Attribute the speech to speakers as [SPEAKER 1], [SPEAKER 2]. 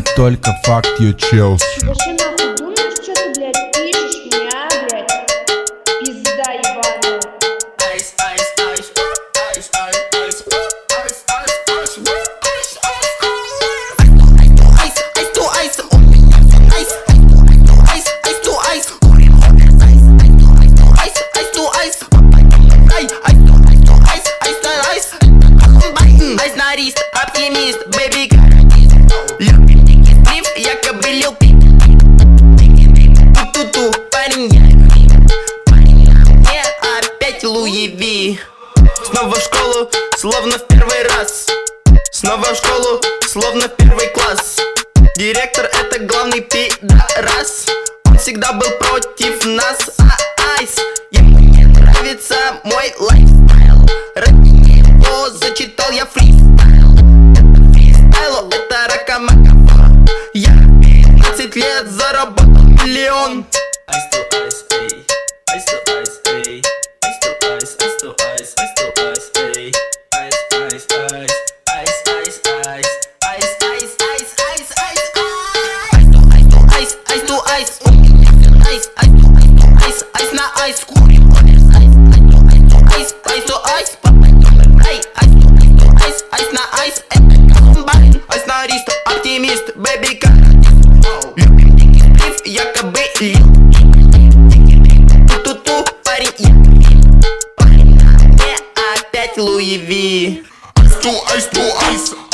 [SPEAKER 1] говорит только факт, you chills.
[SPEAKER 2] Вообще нахуй думаешь, что ты, блядь, пишешь мне, а, блядь? Пизда ебаная.
[SPEAKER 3] Ice, ice, ice, ice, ice, ice, ice, ice, ice, оптимист, бэби, любим дикий стрив, якобы лил пип. Ту-ту-ту, парень, мне опять Луи Ви. Снова в школу, словно в первый раз. Снова в школу, словно в первый класс. Директор — это главный пидорас. Он всегда был против нас, айс. Ему не нравится мой лайфстайл. Ради него зачитал я фристайл. Это фристайл, это ракамака. Я 15 лет заработал миллион. Ice to ice, эй. Ice to ice, эй. Ice to ice, ice to ice, ice to ice, эй. Ice, ice, ice. Ice, ice, ice. Ice, ice, ice, ice, ice, ice. Ice to ice, to ice, ice to ice. Ice, ice to ice, to ice, ice на ice. Курим, ice, ice to ice, ice to ice. Эй, ice to ice, to ice, ice на ice. Это комбайн. Ice на ристо, оптимист, бэби, каратист. Любим дикий стрив, якобы лил. Ту-ту-ту, парень, мне опять Луи Ви.
[SPEAKER 4] Ice to ice to ice.